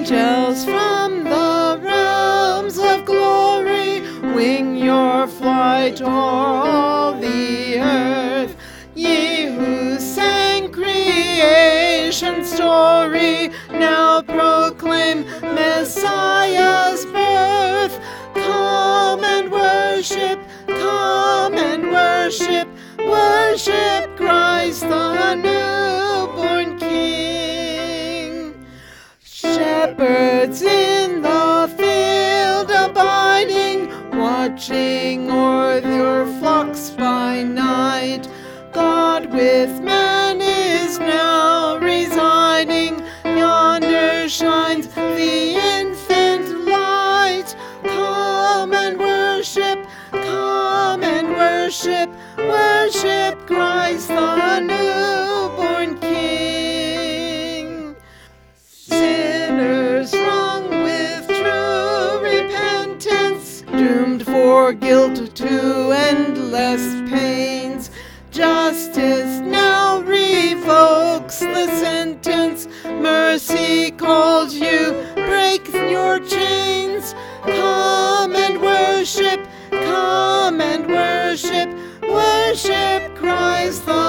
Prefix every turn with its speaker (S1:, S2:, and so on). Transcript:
S1: Angels from the realms of glory, wing your flight o'er all the earth. Ye who sang creation's story, now proclaim Messiah's birth. Come and worship, worship Christ the newborn King. Shepherds in the field abiding, watching o'er your flocks by night. God with man is now residing, yonder shines the infant light. Come and worship, worship Christ the newborn King. Sinners wrung with true repentance, doomed for guilt to endless pains. Justice now revokes the sentence, mercy calls you, break your chains. Come and worship, worship Christ the